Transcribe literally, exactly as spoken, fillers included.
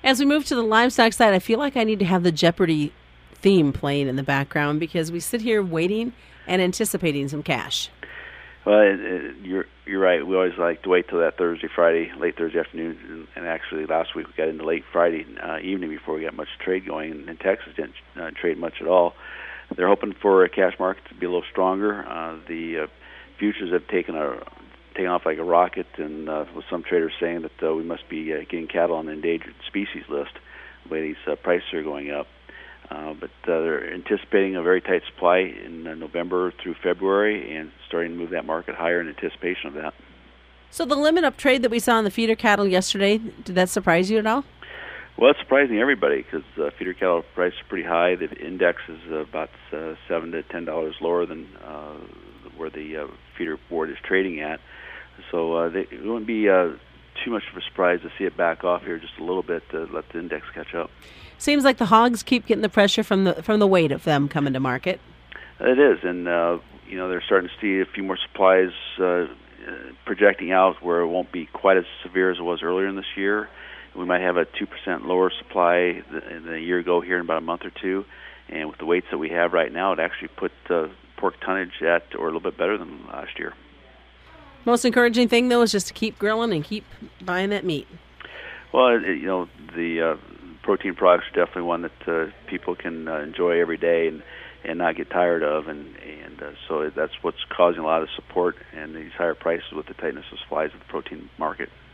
As we move to the livestock side, I feel like I need to have the Jeopardy theme playing in the background because we sit here waiting and anticipating some cash. Well, it, it, you're you're right. We always like to wait till that Thursday, Friday, late Thursday afternoon, and, and actually last week we got into late Friday uh, evening before we got much trade going, and, and Texas didn't uh, trade much at all. They're hoping for a cash market to be a little stronger. Uh, the uh, futures have taken a taken off like a rocket, and uh, with some traders saying that uh, we must be uh, getting cattle on the endangered species list the way these uh, prices are going up. Uh, but uh, they're anticipating a very tight supply in uh, November through February and starting to move that market higher in anticipation of that. So the limit up trade that we saw in the feeder cattle yesterday, did that surprise you at all? Well, it's surprising everybody because uh, feeder cattle prices are pretty high. The index is uh, about uh, seven to ten dollars lower than uh, where the uh, feeder board is trading at. So uh, they, it wouldn't be uh, too much of a surprise to see it back off here just a little bit to let the index catch up. Seems like the hogs keep getting the pressure from the from the weight of them coming to market. It is, and uh, you know they're starting to see a few more supplies uh, projecting out where it won't be quite as severe as it was earlier in this year. We might have a two percent lower supply than a year ago here in about a month or two, and with the weights that we have right now, it actually put uh, pork tonnage at or a little bit better than last year. Most encouraging thing though is just to keep grilling and keep buying that meat. Well, it, you know the uh, protein products are definitely one that uh, people can uh, enjoy every day and, and not get tired of, and and uh, so that's what's causing a lot of support and these higher prices with the tightness of supplies of the protein market.